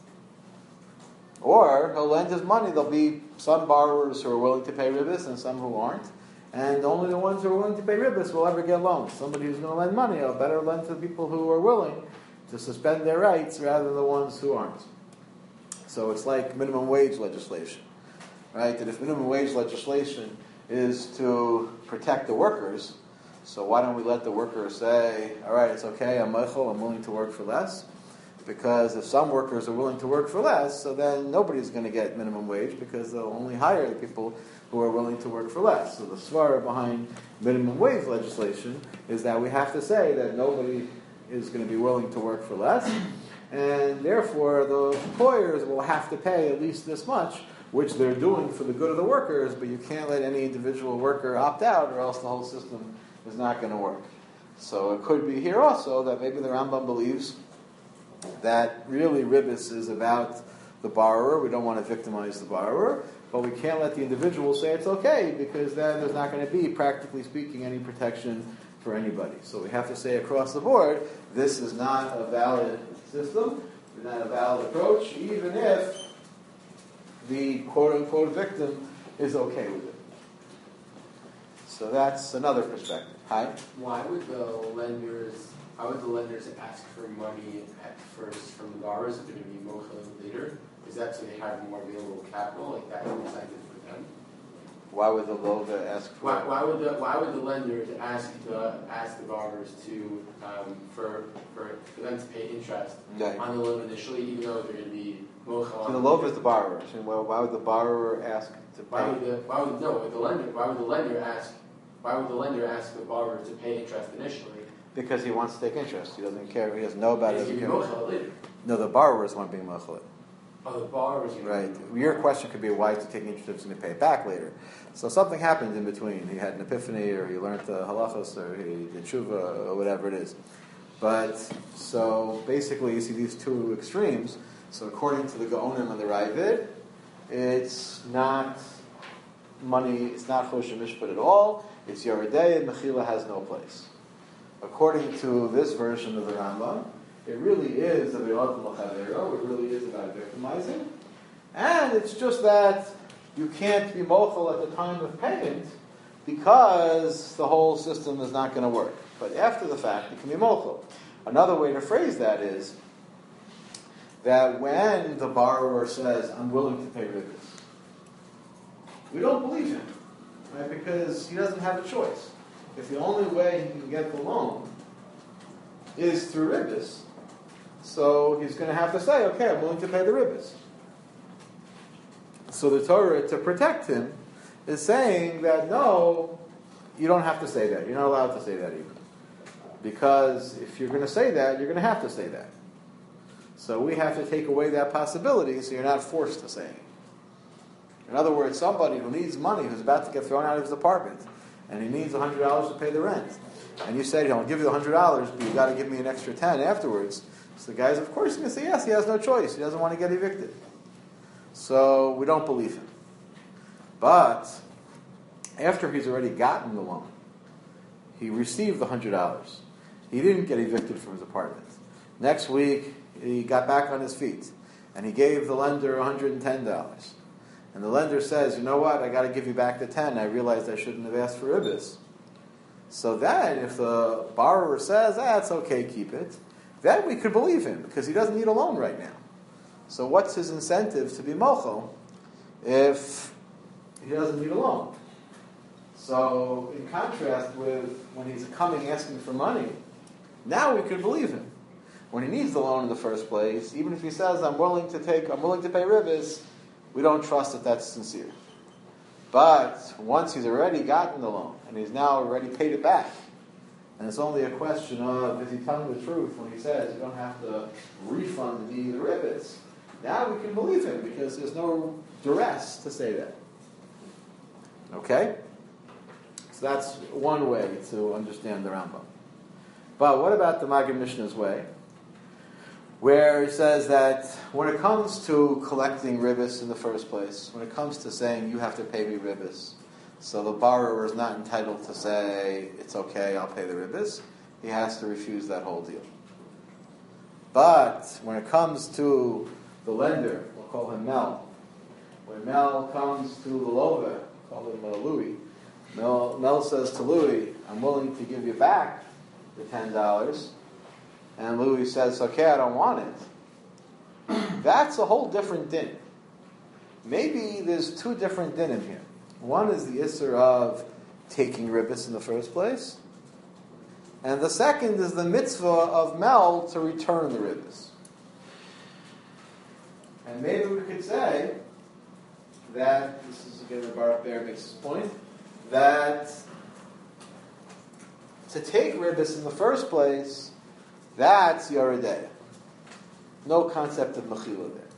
A: Or, he'll lend his money. There'll be some borrowers who are willing to pay ribbis and some who aren't. And only the ones who are willing to pay ribbis will ever get loans. Somebody who's going to lend money, I'll better lend to the people who are willing to suspend their rights rather than the ones who aren't. So it's like minimum wage legislation, right? That if minimum wage legislation is to protect the workers, so why don't we let the workers say, all right, it's okay, I'm meichel, I'm willing to work for less? Because if some workers are willing to work for less, so then nobody's going to get minimum wage because they'll only hire the people who are willing to work for less. So the svara behind minimum wage legislation is that we have to say that nobody is going to be willing to work for less, and therefore the employers will have to pay at least this much, which they're doing for the good of the workers, but you can't let any individual worker opt out or else the whole system is not going to work. So it could be here also that maybe the Rambam believes that really ribbis is about the borrower. We don't want to victimize the borrower, but we can't let the individual say it's okay, because then there's not going to be, practically speaking, any protection for anybody. So we have to say across the board, this is not a valid system, not a valid approach, even if the quote-unquote victim is okay with it. So that's another perspective. Hi?
C: Why would the lenders ask for money at first from the borrowers if they're going to be mochel later? Is that so they have more available capital, like that's an incentive for them?
A: Why would the Lova ask for?
C: Why would the lenders ask the borrowers to for them to pay interest on the loan initially, even though they're going to be mochel?
A: So the Lova is the borrower. So why would the borrower ask to pay?
C: Why would the lender ask the borrower to pay interest initially?
A: Because he wants to take interest. He doesn't care. He doesn't know about it.
C: Later.
A: No, the borrowers want being mochel.
C: Oh, the borrower's going to
A: Right. Your question could be why is he taking interest and to pay it back later? So something happened in between. He had an epiphany, or he learned the halachos, or he did tshuva, or whatever it is. But so basically, you see these two extremes. So according to the Gaonim and the Ravid, it's not money. It's not choshen mishpat at all. It's Yeridei, and mechila has no place. According to this version of the Rambam, it really is about l'chavero. It really is about victimizing, and it's just that you can't be mochel at the time of payment because the whole system is not going to work. But after the fact, you can be mochel. Another way to phrase that is that when the borrower says, "I'm willing to pay ribbis," we don't believe him, right? Because he doesn't have a choice. If the only way he can get the loan is through ribbis, so he's going to have to say, "Okay, I'm willing to pay the ribbis." So the Torah, to protect him, is saying that no, you don't have to say that. You're not allowed to say that even. Because if you're going to say that, you're going to have to say that. So we have to take away that possibility so you're not forced to say it. In other words, somebody who needs money, who's about to get thrown out of his apartment, and he needs $100 to pay the rent, and you said, I'll give you the $100, but you've got to give me an extra 10 afterwards. So the guy's, of course, going to say yes. He has no choice. He doesn't want to get evicted. So we don't believe him. But after he's already gotten the loan, he received the $100. He didn't get evicted from his apartment. Next week, he got back on his feet, and he gave the lender $110. And the lender says, you know what, I got to give you back the 10. I realized I shouldn't have asked for ribbis. So then, if the borrower says, it's okay, keep it, then we could believe him, because he doesn't need a loan right now. So what's his incentive to be mochel if he doesn't need a loan? So in contrast with when he's coming asking for money, now we could believe him. When he needs the loan in the first place, even if he says, I'm willing to pay ribbis, we don't trust that that's sincere. But once he's already gotten the loan, and he's now already paid it back, and it's only a question of, is he telling the truth when he says you don't have to refund me the ribbis? Now we can believe him, because there's no duress to say that. Okay? So that's one way to understand the Rambam. But what about the Maggid Mishnah's way? Where he says that when it comes to collecting ribbis in the first place, when it comes to saying you have to pay me ribbis, so the borrower is not entitled to say, it's okay, I'll pay the ribbis, he has to refuse that whole deal. But when it comes to the lender, we'll call him Mel. When Mel comes to the Lova, call him Louis, Mel says to Louis, I'm willing to give you back the $10, and Louis says, okay, I don't want it. That's a whole different din. Maybe there's two different din in here. One is the issur of taking ribbis in the first place, and the second is the mitzvah of Mel to return the ribbis. And maybe we could say that, this is again where Baruch Bear makes his point, that to take ribbis in the first place, that's Yeridei. No concept of mechila there.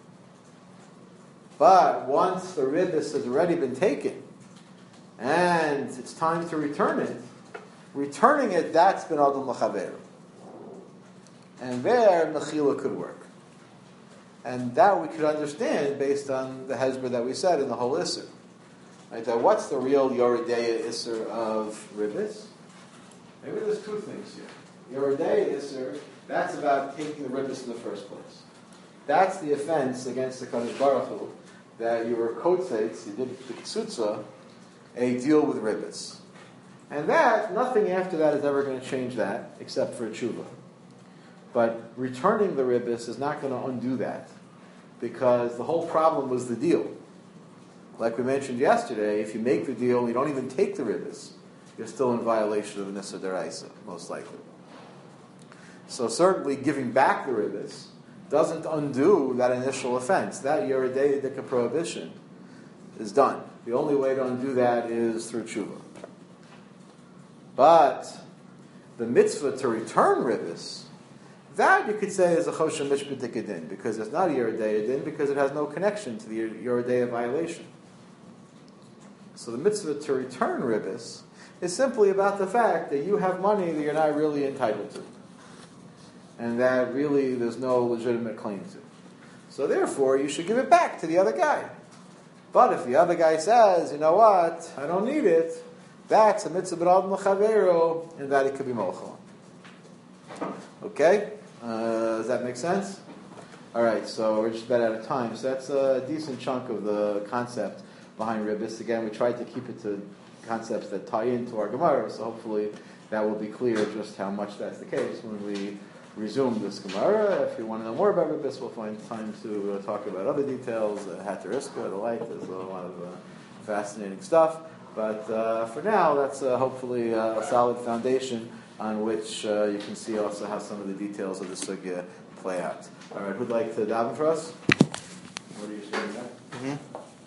A: But once the ribbis has already been taken, and it's time to return it, returning it, that's ben adam l'chaver. And there, mechila could work. And that we could understand based on the hezbollah that we said in the whole issur. Right, that what's the real Yeridei issur of ribbis? Maybe there's two things here. Yeridei issur, that's about taking the ribbis in the first place. That's the offense against the Kadosh Baruch Hu, that you were kotzetz, you did the ktsutza, a deal with ribbis. And that, nothing after that is ever going to change that, except for a tshuva. But returning the ribbis is not going to undo that, because the whole problem was the deal. Like we mentioned yesterday, if you make the deal and you don't even take the ribbis, you're still in violation of Nissa Deraisa, most likely. So certainly giving back the ribbis doesn't undo that initial offense. That Yeridei Dika prohibition is done. The only way to undo that is through tshuva. But the mitzvah to return ribbis, that you could say is a choshen mishpatik edin, because it's not a yeridei edin, because it has no connection to the yeridei violation. So the mitzvah to return ribbis is simply about the fact that you have money that you're not really entitled to, and that really there's no legitimate claim to. So therefore, you should give it back to the other guy. But if the other guy says, you know what, I don't need it, that's a mitzvah b'rad l'chavero, and that it could be mochel. Okay? Does that make sense? All right, so we're just about out of time. So that's a decent chunk of the concept behind ribbis. Again, we tried to keep it to concepts that tie into our Gemara, so hopefully that will be clear just how much that's the case when we resume this Gemara. If you want to know more about ribbis, we'll find time to talk about other details, Hatariska, the like. There's a lot of fascinating stuff. But for now, that's hopefully a solid foundation on which you can see also how some of the details of the sugya play out. All right, who'd like to daven for us? What are you saying?